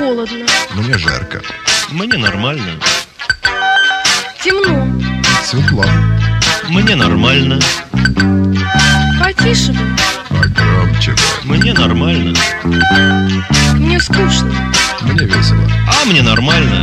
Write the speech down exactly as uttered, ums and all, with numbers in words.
холодно. Мне жарко. Мне нормально. Темно. Светло. Мне нормально. Потише бы. Погромче бы. Мне нормально. Мне скучно. Мне весело. А мне нормально.